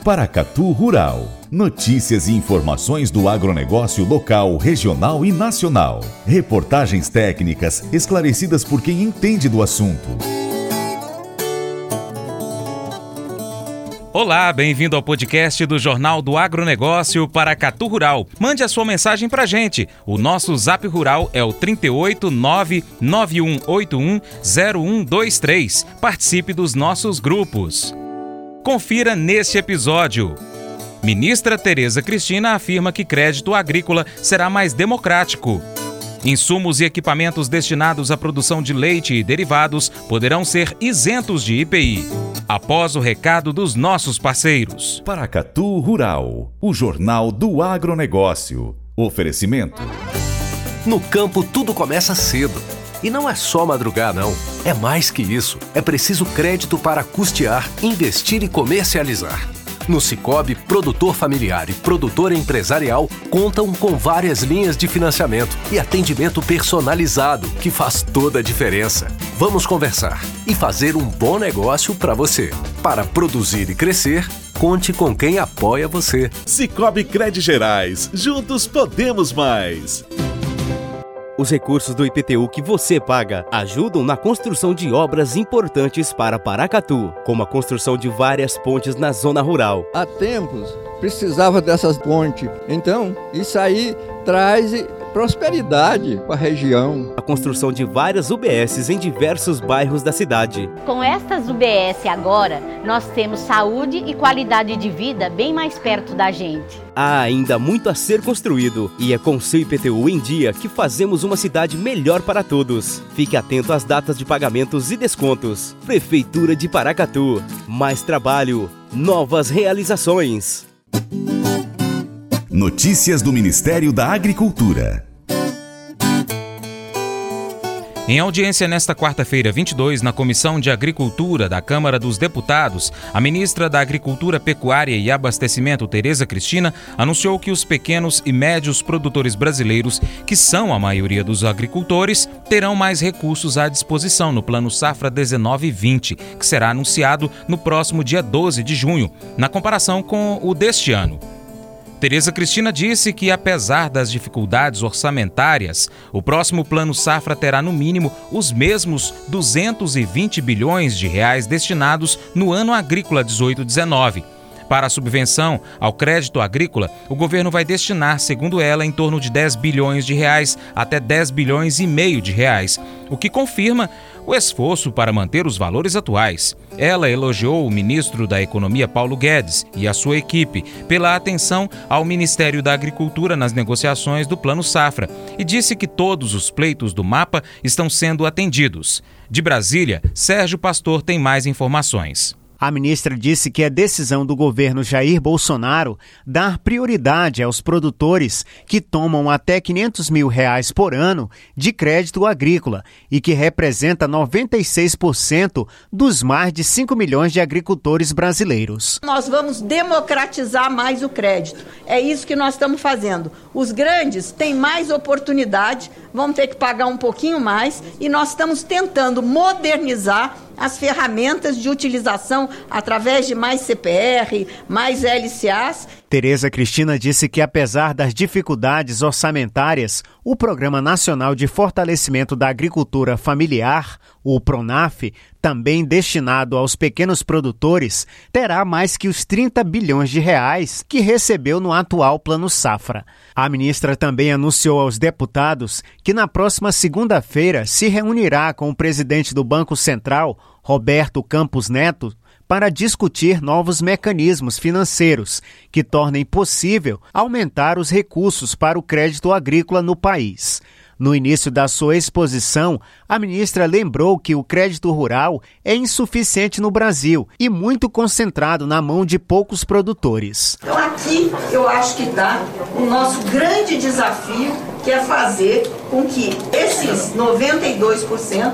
Paracatu Rural. Notícias e informações do agronegócio local, regional e nacional. Reportagens técnicas esclarecidas por quem entende do assunto. Olá, bem-vindo ao podcast do Jornal do Agronegócio Paracatu Rural. Mande a sua mensagem pra gente. O nosso Zap Rural é o 38991810123. Participe dos nossos grupos. Confira neste episódio. Ministra Tereza Cristina afirma que crédito agrícola será mais democrático. Insumos e equipamentos destinados à produção de leite e derivados poderão ser isentos de IPI. Após o recado dos nossos parceiros. Paracatu Rural, o Jornal do Agronegócio. Oferecimento. No campo tudo começa cedo. E não é só madrugar, não. É mais que isso. É preciso crédito para custear, investir e comercializar. No Sicoob, produtor familiar e produtor empresarial contam com várias linhas de financiamento e atendimento personalizado, que faz toda a diferença. Vamos conversar e fazer um bom negócio para você. Para produzir e crescer, conte com quem apoia você. Sicoob Crédito Gerais. Juntos podemos mais. Os recursos do IPTU que você paga ajudam na construção de obras importantes para Paracatu, como a construção de várias pontes na zona rural. Há tempos precisava dessas pontes, então isso aí traz prosperidade para a região. A construção de várias UBSs em diversos bairros da cidade. Com estas UBS agora, nós temos saúde e qualidade de vida bem mais perto da gente. Há ainda muito a ser construído e é com o seu IPTU em dia que fazemos uma cidade melhor para todos. Fique atento às datas de pagamentos e descontos. Prefeitura de Paracatu. Mais trabalho, novas realizações. Notícias do Ministério da Agricultura. Em audiência nesta quarta-feira, 22, na Comissão de Agricultura da Câmara dos Deputados, a ministra da Agricultura, Pecuária e Abastecimento, Tereza Cristina, anunciou que os pequenos e médios produtores brasileiros, que são a maioria dos agricultores, terão mais recursos à disposição no Plano Safra 19/20, que será anunciado no próximo dia 12 de junho, na comparação com o deste ano. Tereza Cristina disse que, apesar das dificuldades orçamentárias, o próximo Plano Safra terá, no mínimo, os mesmos 220 bilhões de reais destinados no ano agrícola 18/19. Para a subvenção ao crédito agrícola, o governo vai destinar, segundo ela, em torno de 10 bilhões de reais até 10 bilhões e meio de reais, o que confirma o esforço para manter os valores atuais. Ela elogiou o ministro da Economia, Paulo Guedes, e a sua equipe pela atenção ao Ministério da Agricultura nas negociações do Plano Safra e disse que todos os pleitos do MAPA estão sendo atendidos. De Brasília, Sérgio Pastor tem mais informações. A ministra disse que é decisão do governo Jair Bolsonaro dar prioridade aos produtores que tomam até R$500 mil por ano de crédito agrícola e que representa 96% dos mais de 5 milhões de agricultores brasileiros. Nós vamos democratizar mais o crédito. É isso que nós estamos fazendo. Os grandes têm mais oportunidade, vão ter que pagar um pouquinho mais e nós estamos tentando modernizar as ferramentas de utilização através de mais CPR, mais LCAs. Tereza Cristina disse que, apesar das dificuldades orçamentárias, o Programa Nacional de Fortalecimento da Agricultura Familiar, o PRONAF, também destinado aos pequenos produtores, terá mais que os 30 bilhões de reais que recebeu no atual Plano Safra. A ministra também anunciou aos deputados que na próxima segunda-feira se reunirá com o presidente do Banco Central, Roberto Campos Neto, para discutir novos mecanismos financeiros que tornem possível aumentar os recursos para o crédito agrícola no país. No início da sua exposição, a ministra lembrou que o crédito rural é insuficiente no Brasil e muito concentrado na mão de poucos produtores. Então aqui eu acho que está o nosso grande desafio, que é fazer com que esses 92%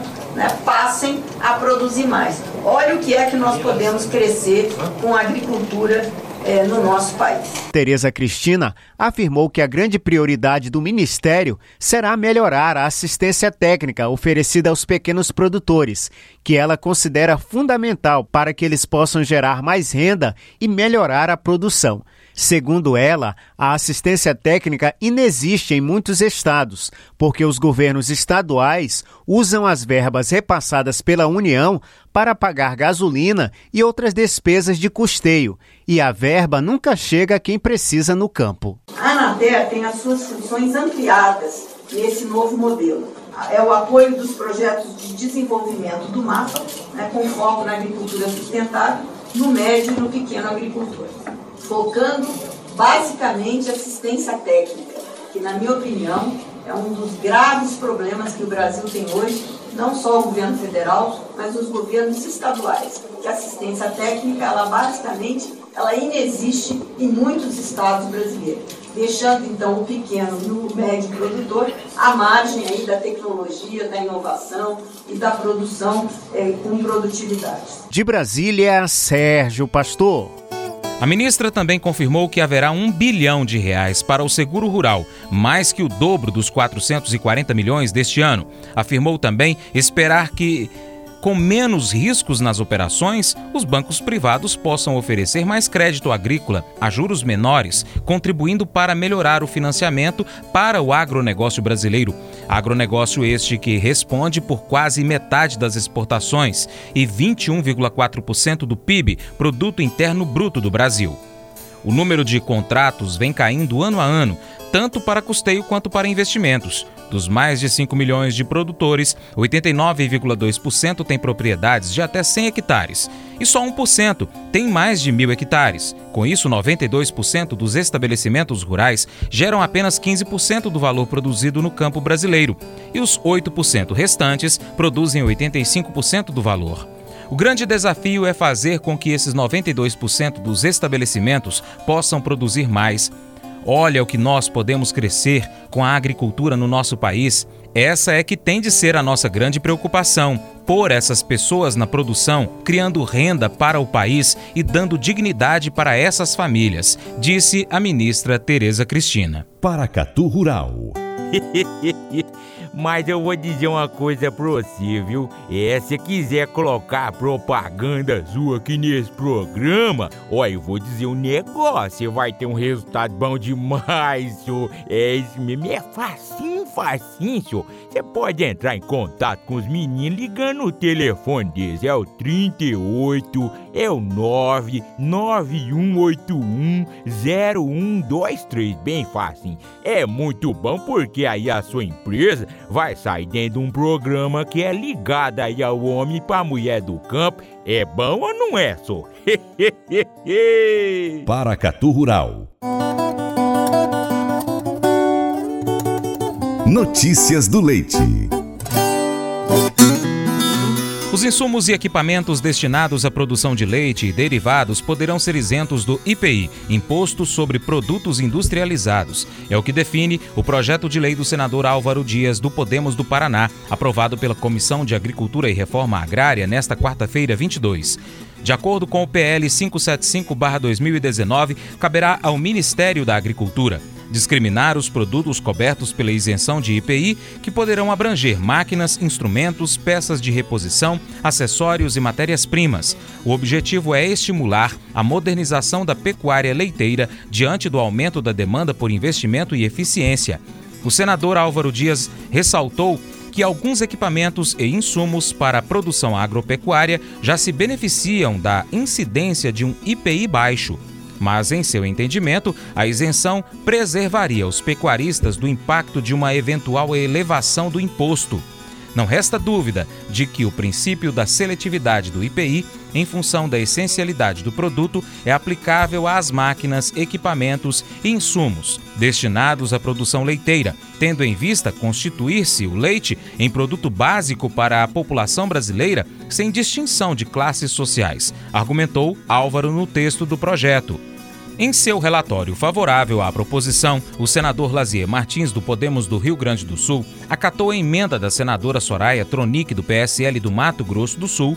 passem a produzir mais. Olha o que é que nós podemos crescer com a agricultura no nosso país. Tereza Cristina afirmou que a grande prioridade do Ministério será melhorar a assistência técnica oferecida aos pequenos produtores, que ela considera fundamental para que eles possam gerar mais renda e melhorar a produção. Segundo ela, a assistência técnica inexiste em muitos estados, porque os governos estaduais usam as verbas repassadas pela União para pagar gasolina e outras despesas de custeio, e a verba nunca chega a quem precisa no campo. A Anater tem as suas funções ampliadas nesse novo modelo. É o apoio dos projetos de desenvolvimento do MAPA, com foco na agricultura sustentável, no médio e no pequeno agricultor, focando basicamente assistência técnica, que na minha opinião é um dos graves problemas que o Brasil tem hoje, não só o governo federal, mas os governos estaduais, que a assistência técnica, ela inexiste em muitos estados brasileiros, deixando então o pequeno e o médio produtor à margem aí da tecnologia, da inovação e da produção com produtividade. De Brasília, Sérgio Pastor. A ministra também confirmou que haverá R$1 bilhão para o seguro rural, mais que o dobro dos 440 milhões deste ano. Afirmou também esperar que, com menos riscos nas operações, os bancos privados possam oferecer mais crédito agrícola a juros menores, contribuindo para melhorar o financiamento para o agronegócio brasileiro. Agronegócio este que responde por quase metade das exportações e 21,4% do PIB, Produto Interno Bruto do Brasil. O número de contratos vem caindo ano a ano, tanto para custeio quanto para investimentos. Dos mais de 5 milhões de produtores, 89,2% têm propriedades de até 100 hectares e só 1% tem mais de 1.000 hectares. Com isso, 92% dos estabelecimentos rurais geram apenas 15% do valor produzido no campo brasileiro e os 8% restantes produzem 85% do valor. O grande desafio é fazer com que esses 92% dos estabelecimentos possam produzir mais. Olha o que nós podemos crescer com a agricultura no nosso país. Essa é que tem de ser a nossa grande preocupação, pôr essas pessoas na produção, criando renda para o país e dando dignidade para essas famílias, disse a ministra Tereza Cristina. Paracatu Rural. Mas eu vou dizer uma coisa pra você, viu? Se quiser colocar propaganda sua aqui nesse programa, eu vou dizer um negócio, você vai ter um resultado bom demais, senhor. Isso mesmo, é facinho, senhor. Você pode entrar em contato com os meninos ligando o telefone deles, é o 38, é o 991810123, bem facinho. É muito bom porque aí a sua empresa vai sair dentro de um programa que é ligado aí ao homem pra mulher do campo. É bom ou não é, só? Paracatu Rural. Notícias do Leite. Os insumos e equipamentos destinados à produção de leite e derivados poderão ser isentos do IPI, Imposto sobre Produtos Industrializados. É o que define o projeto de lei do senador Álvaro Dias, do Podemos do Paraná, aprovado pela Comissão de Agricultura e Reforma Agrária nesta quarta-feira, 22. De acordo com o PL 575/2019, caberá ao Ministério da Agricultura discriminar os produtos cobertos pela isenção de IPI, que poderão abranger máquinas, instrumentos, peças de reposição, acessórios e matérias-primas. O objetivo é estimular a modernização da pecuária leiteira diante do aumento da demanda por investimento e eficiência. O senador Álvaro Dias ressaltou que alguns equipamentos e insumos para a produção agropecuária já se beneficiam da incidência de um IPI baixo. Mas, em seu entendimento, a isenção preservaria os pecuaristas do impacto de uma eventual elevação do imposto. Não resta dúvida de que o princípio da seletividade do IPI, em função da essencialidade do produto, é aplicável às máquinas, equipamentos e insumos destinados à produção leiteira, tendo em vista constituir-se o leite em produto básico para a população brasileira sem distinção de classes sociais, argumentou Álvaro no texto do projeto. Em seu relatório favorável à proposição, o senador Lazier Martins, do Podemos do Rio Grande do Sul, acatou a emenda da senadora Soraya Tronic, do PSL do Mato Grosso do Sul,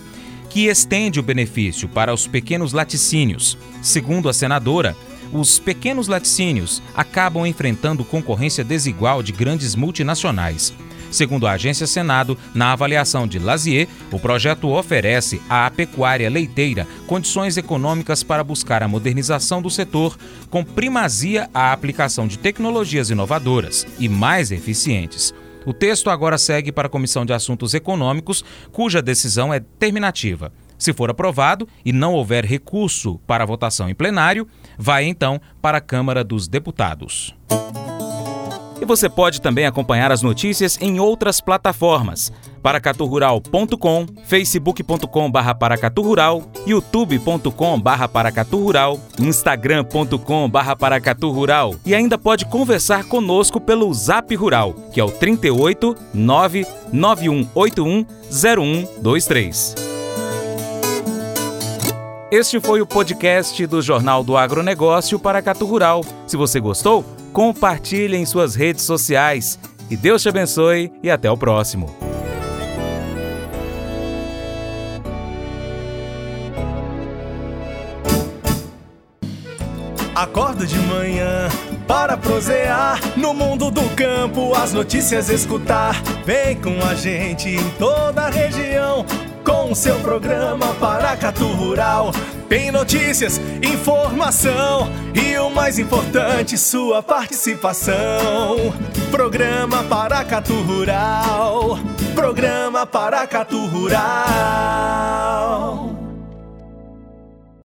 que estende o benefício para os pequenos laticínios. Segundo a senadora, os pequenos laticínios acabam enfrentando concorrência desigual de grandes multinacionais. Segundo a Agência Senado, na avaliação de Lazier, o projeto oferece à pecuária leiteira condições econômicas para buscar a modernização do setor, com primazia à aplicação de tecnologias inovadoras e mais eficientes. O texto agora segue para a Comissão de Assuntos Econômicos, cuja decisão é terminativa. Se for aprovado e não houver recurso para votação em plenário, vai então para a Câmara dos Deputados. E você pode também acompanhar as notícias em outras plataformas: paracaturural.com, facebook.com/paracaturural, youtube.com/paracaturural, instagram.com/paracaturural e ainda pode conversar conosco pelo Zap Rural, que é o 38 99181 0123. Este foi o podcast do Jornal do Agronegócio Paracatu Rural. Se você gostou, compartilhe em suas redes sociais. Que Deus te abençoe e até o próximo. Acordo de manhã para prosear no mundo do campo, as notícias escutar. Vem com a gente em toda a região com o seu programa Paracatu Rural. Tem notícias, informação e o mais importante, sua participação. Programa Paracatu Rural. Programa Paracatu Rural.